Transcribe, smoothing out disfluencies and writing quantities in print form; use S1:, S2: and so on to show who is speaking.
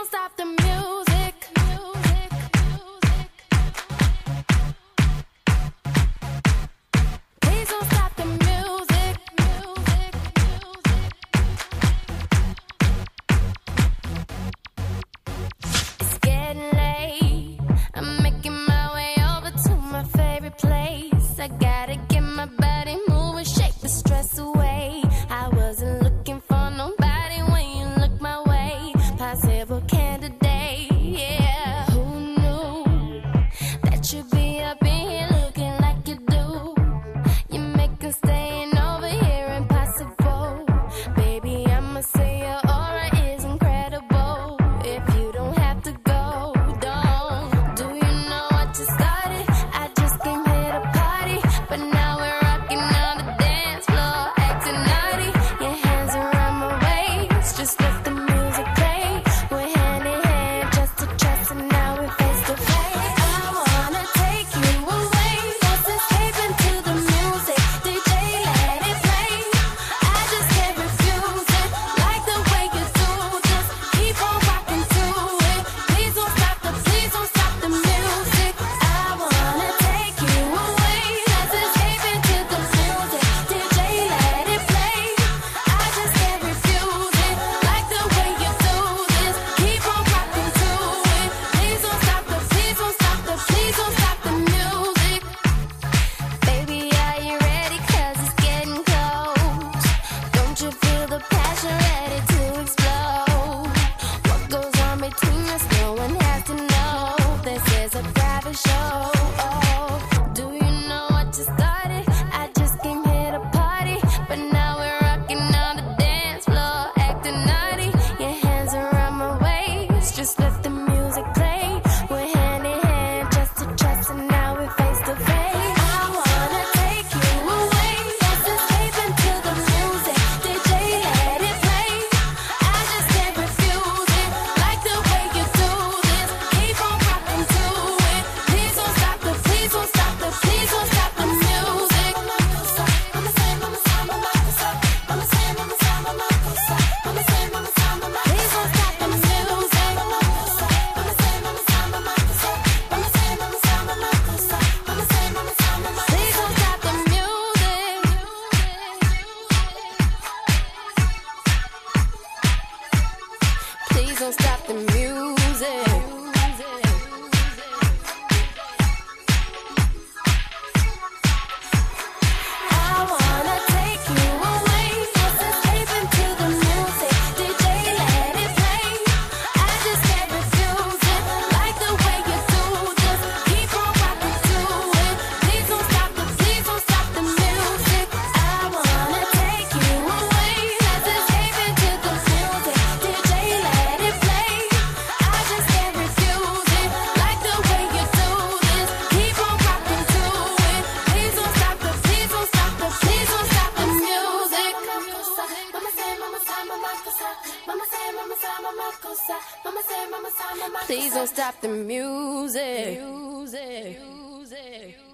S1: don't stop the music. Please don't stop the music. It's getting late. I'm making my way over to my favorite place. I gotta get my body moving, shake the stress away. I wasn't looking for nobody when you look my way. Possible candidate, yeah. Who knew that you'd be up in here looking like you do? You make us staying over here impossible. Baby, I'ma say your aura is incredible. If you don't have to go, don't. Do you know what you started? I just came here to party, but now we're rocking on the dance floor, acting naughty. Your hands around my waist, just let the music play. We're hand in hand, just to trust, and now we're face to face. I wanna take you away, let's escape into the music. DJ, let it play. I just can't refuse it, like the way you do. Just keep on rocking to it. Please don't stop the music. I wanna take you away, let's escape into the music. DJ, let it play. I just can't refuse it, like the way you do this. Keep on rocking to it. Please don't stop the music. Baby, are you ready? 'Cause it's getting close. Don't you feel the passion ready to explode? What goes on between us, no one has to know. This is a private show. Do you know what you started? I just came here to party, but now we're rocking on the dance floor, acting naughty. Your hands around my waist, just let the music play. We're hand in hand, just to trust, and now we're face to face. I wanna take you away, let's escape into the music. DJ, let it play. I just can't refuse it, like the way you do this. Keep on rocking to it. Please don't stop the music. Please don't stop the music. Please don't stop the music. Please don't stop the music. I wanna take you away, let's escape into the music. DJ, let it play. I just can't refuse it, like the way you do. Just keep on rocking to it. Please don't stop the music. I wanna take you away, let's escape into the music. DJ, let it play. I just can't refuse it, like the way you do this. Keep on rocking to it. Please don't stop the music. Please don't stop the music.